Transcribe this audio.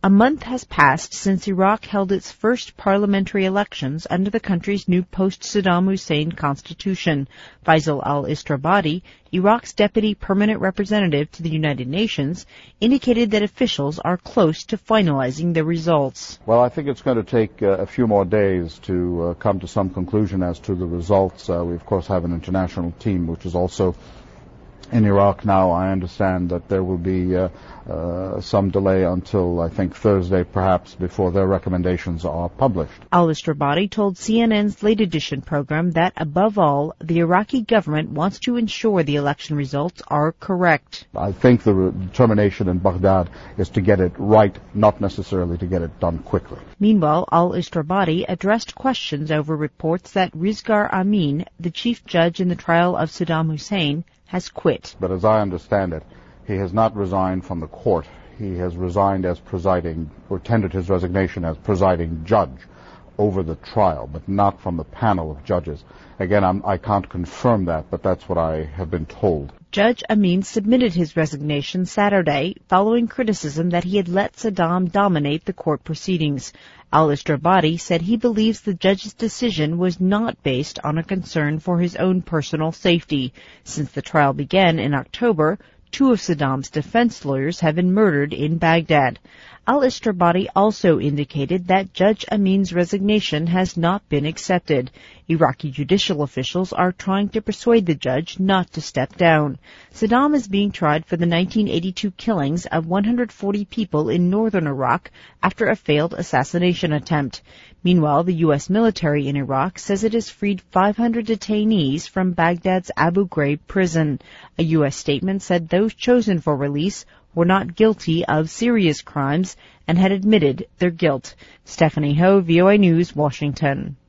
A month has passed since Iraq held its first parliamentary elections under the country's new post-Saddam Hussein constitution. Faisal al-Istrabadi, Iraq's deputy permanent representative to the United Nations, indicated that officials are close to finalizing the results. Well, I think it's going to take a few more days to come to some conclusion as to the results. We, of course, have an international team which is also in Iraq now. I understand that there will be some delay until, I think, Thursday, perhaps, before their recommendations are published. Al-Istrabadi told CNN's Late Edition program that, above all, the Iraqi government wants to ensure the election results are correct. I think the determination in Baghdad is to get it right, not necessarily to get it done quickly. Meanwhile, Al-Istrabadi addressed questions over reports that Rizgar Amin, the chief judge in the trial of Saddam Hussein, has quit. But as I understand it, he has not resigned from the court. He has resigned as presiding, or tendered his resignation as presiding judge over the trial, but not from the panel of judges. Again, I can't confirm that, but that's what I have been told. Judge Amin submitted his resignation Saturday following criticism that he had let Saddam dominate the court proceedings. Al-Istrabadi said he believes the judge's decision was not based on a concern for his own personal safety. Since the trial began in October, 2 of Saddam's defense lawyers have been murdered in Baghdad. Al-Istrabadi also indicated that Judge Amin's resignation has not been accepted. Iraqi judicial officials are trying to persuade the judge not to step down. Saddam is being tried for the 1982 killings of 140 people in northern Iraq after a failed assassination attempt. Meanwhile, the U.S. military in Iraq says it has freed 500 detainees from Baghdad's Abu Ghraib prison. A U.S. statement said those chosen for release were not guilty of serious crimes and had admitted their guilt. Stephanie Ho, VOA News, Washington.